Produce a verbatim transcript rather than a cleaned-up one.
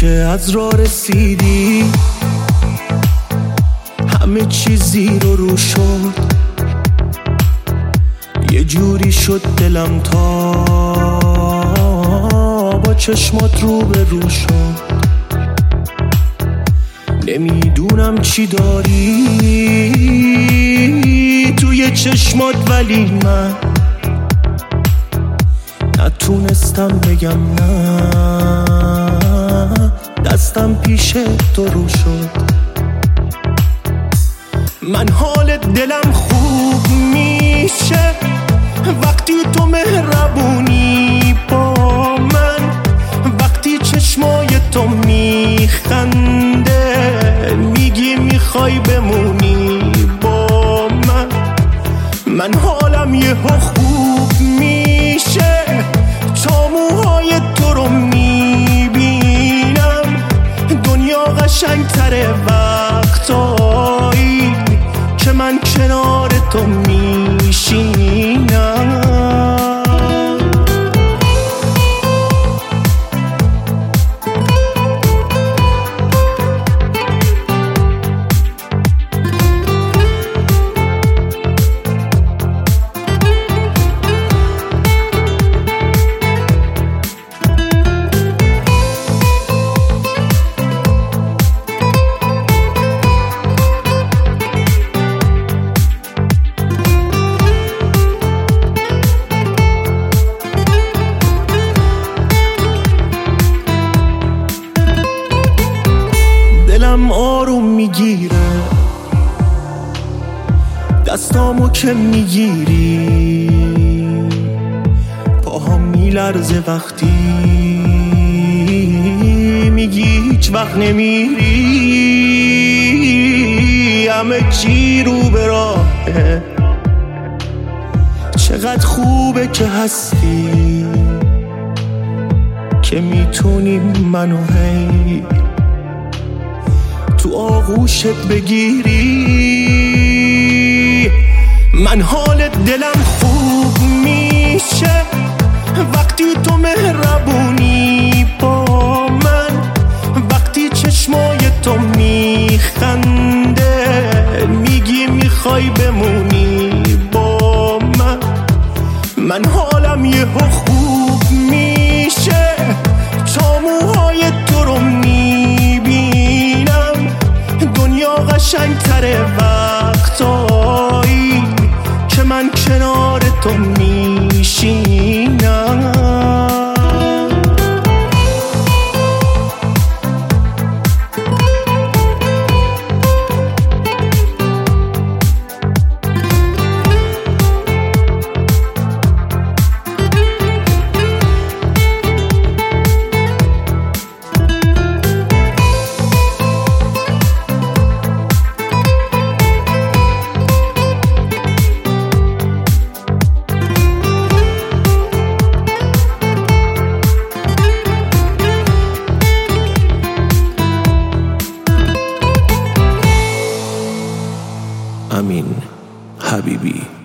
که از راه رسیدی همه چیزی رو رو شد، یه جوری شد دلم تا با چشمات رو به رو شد. نمیدونم چی داری توی چشمات، ولی من نتونستم بگم نه، دستم پیش تو رو شد. من حال دلم خوب میشه وقتی تو مهربونی با من، وقتی چشمای تو میخنده میگی میخوای بمونی با من. من حالم یهو خوب میشه تا موهای تو رو میبینم، دنیا قشنگتره وقتایی که من کنار تو میشینم. دلم آروم میگیره دستامو که میگیری، پاهم میلرزه وقتی میگی هیچ وقت نمیری. همه چی رو به راهه، چقدر خوبه که هستی که میتونی منو هی تو آغوشت بگیری. من حال دلم خوب میشه وقتی تو مهربونی با من، وقتی چشمای تو میخنده میگی میخوای بمونی با من. من حالم یهو خوب میشه تا موهای تو رو میبینم، دنیا قشنگتره وقتایی که من کنار تو میشینم. امین حبیبی.